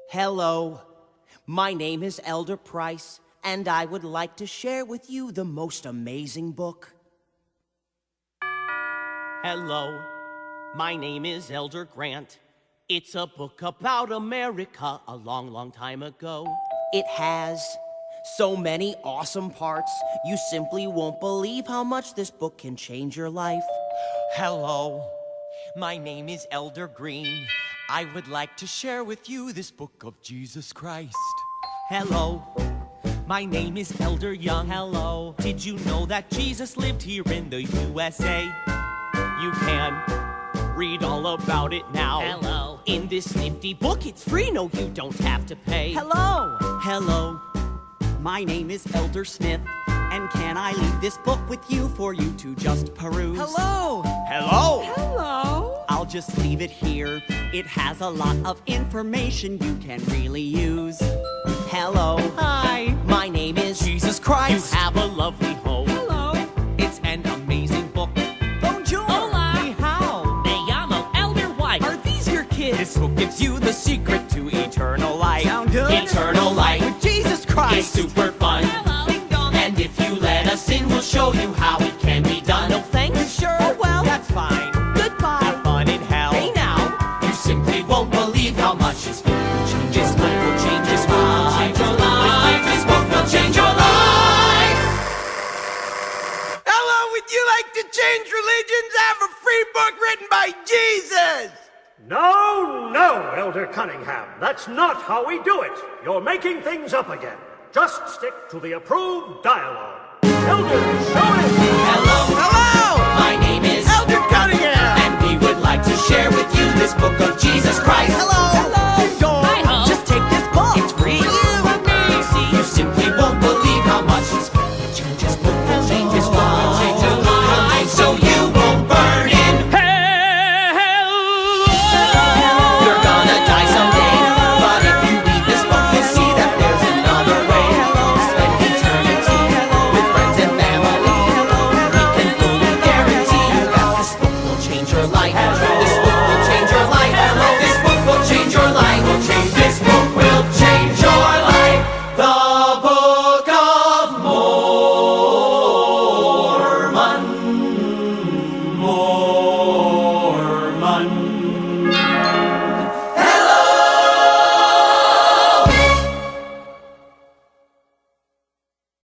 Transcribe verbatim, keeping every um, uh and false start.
Hello, my name is Elder Price, and I would like to share with you the most amazing book. Hello, my name is Elder Grant. It's a book about America a long, long time ago. It has so many awesome parts, you simply won't believe how much this book can change your life. Hello, my name is Elder Green. I would like to share with you this book of Jesus Christ. Hello, my name is Elder Young. hello. Did you know that Jesus lived here in the U S A? You can read all about it now. Hello. In this nifty book, it's free. No, you don't have to pay. Hello. Hello, my name is Elder Smith, and can I leave this book with you for you to just peruse? Hello. Hello. Hello. I'll just leave it here. It has a lot of information you can really use. Hello. Hi. My name is Jesus Christ. You have a lovely home. Hello. It's an amazing book. Bonjour. Hola. Ni hao. Me llamo Elder White. Are these your kids? This book gives you the secret to eternal life. Sound good? Eternal life With Jesus is Christ. super fun. Ding dong. And if you let us in, we'll show you how it can be done. No thanks. You sure? Oh, well, that's fine. goodbye. Have fun in hell. Hey now. You simply won't believe how much this book will change. This book will change your life. Change your life. This book will change your life. Hello, would you like to change religions? I have a free book written by Jesus. No, no, Elder Cunningham. That's not how we do it. You're making things up again. Just stick to the approved dialogue. Elder, show it! Hello. Hello. My name is Elder Cunningham. and we would like to share with you this book of Jesus Christ.